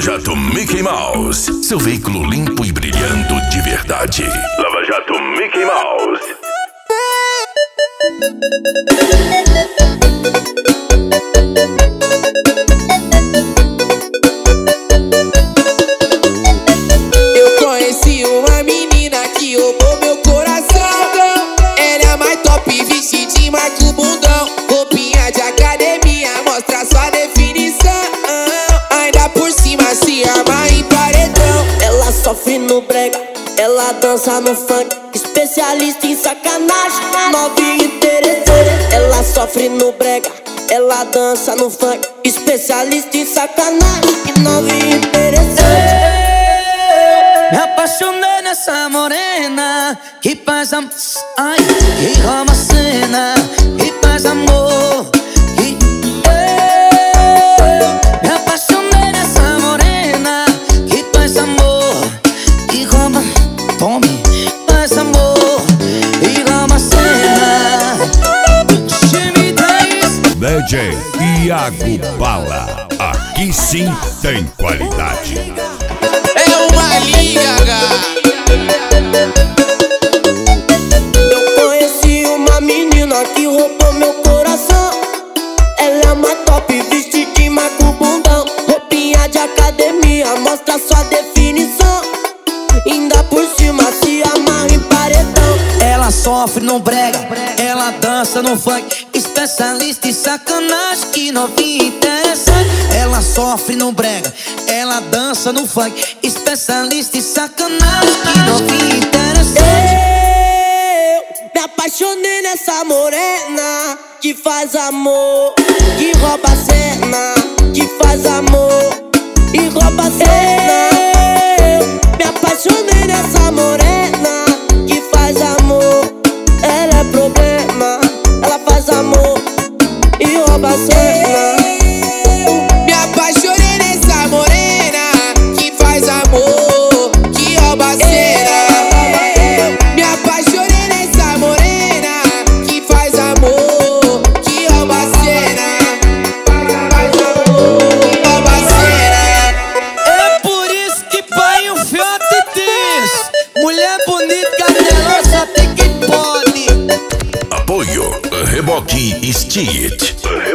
Jato Mickey Mouse, seu veículo limpo e brilhando de verdade. Lava Jato Mickey Mouse. Eu conheci uma menina que roubou meu coração. Ela é mais top, vestidinha, marca o bundão. Roupinha de academia, mostra sua definição. Ainda por cima se arma em paredão. Ela sofre no brega, ela dança no funk. Especialista em sacanagem, novinha interessante. Ela sofre no brega, ela dança no funk. Especialista em sacanagem, novinha interessante. Me apaixonei nessa morena que faz amor, ai, que rouba a cena, que faz amor. Me apaixonei nessa morena que faz amor, que rouba, tome, faz amor, e rouba a cena. Time 10 DJ Iago Bala, aqui sim tem qualidade. É uma liga. Eu conheci uma menina que roubou meu coração. Ela é uma top, vestidinha, marca o bundão. Roupinha de academia, mostra sua definição. Ainda por cima se amarra em paredão. Ela sofre no brega, ela dança no funk. Especialista em sacanagem, que novinha interessante. Ela sofre no brega, ela dança no funk. Especialista em sacanagem, que novinha interessante. Eu me apaixonei nessa morena que faz amor, que rouba a cena, que faz amor e rouba a cena. Eu me apaixonei nessa morena que faz amor. Ela é problema, ela faz amor e rouba a cena. Me apaixonei nessa morena que faz amor, que rouba a cena. Me apaixonei nessa morena que faz amor, que rouba a cena. Que rouba a cena. É por isso que pai o fiote diz: mulher bonita, cabelo só tem quem pode. Apoio Reboque Street.